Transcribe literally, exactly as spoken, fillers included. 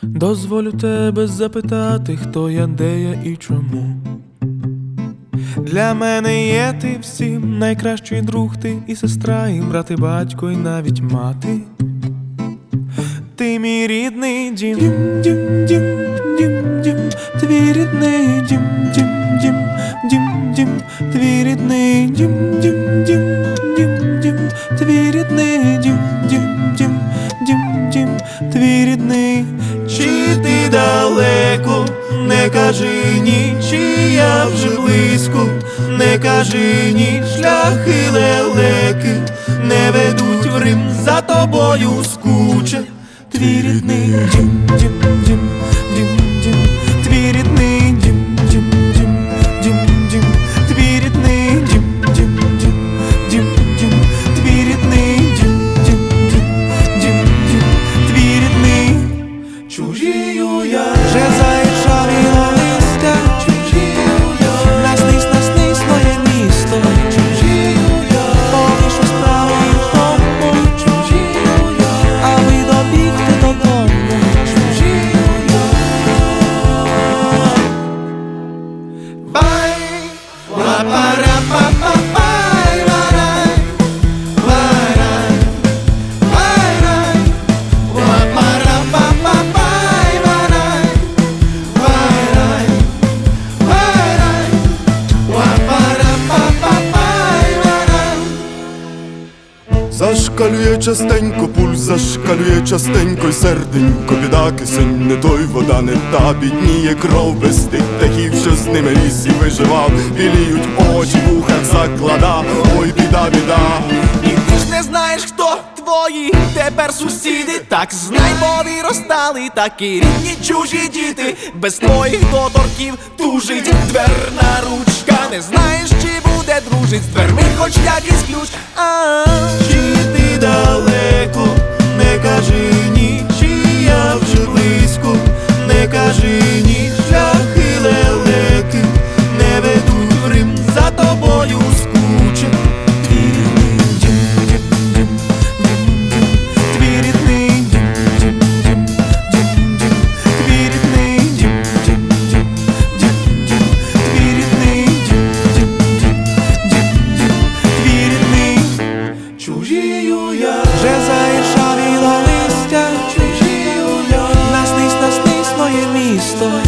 Дозволю тебе запитати, хто я, де я і чому. Для мене є ти всім, найкращий друг ти і сестра, і брат, і батько, і навіть мати. Ти мій рідний дім, дім, дім, дім, дім, дім, твій рідний дім, дім, дім, дім, дім, твій рідний дім, дім, дім, дім, дім, твій рідний дім, дім, дім, дім, дім, твій рідний. Чи ти далеко, не кажи ні, чи я вже близько, не кажи ні, шляхи лелеки не ведуть в Рим, за тобою скуче. Твій рідний дім, дім, дім, дім, дім, твій рідний дім, дім, дім, дім, дім, твій рідний дім, дім, дім, дім, дім, твій рідний дім, дім, дім, дім, дім, твій рідний. Чужію я вже заіржавіло листя, чужію я, наснись, наснись моє місто, чужію я, поки що справи в тому, чужію я, аби добігти додому, чужію я. Бай, ла-па-ра-па-па-пай, варай, варай, варай, ла-па-ра-па-па-пай, варай, варай, варай, ла-па-ра-па-па-пай, варай. Зашкалює частенько, пульс зашкалює частенько, й серденько, біда, кисень не той, вода не та, бідніє кров без тих птахів, що з ними ліс і виживав, біліють очі, в ухах заклада, ой, біда, біда. І ти ж не знаєш, хто твої тепер сусіди. Так знай, бо виростали такі рідні чужі діти. Без твоїх доторків тужить дверна ручка. Не знаєш, чи буде дружить з дверми хоч якийсь ключ. А чи ти далеко, не кажи ні, чи я вже близько, не кажи ні, шляхи лелеки не ведуть в Рим, за тобою скуче. Твій рідний дім, дім, дім, дім, дім, твій рідний дім, дім, дім, дім, дім, твій рідний дім, дім, дім, дім, дім, твій рідний дім, дім, дім, дім, дім, твій рідний. Чужію я вже заіржавіло листя, чужію я, наснись, наснись моє місто.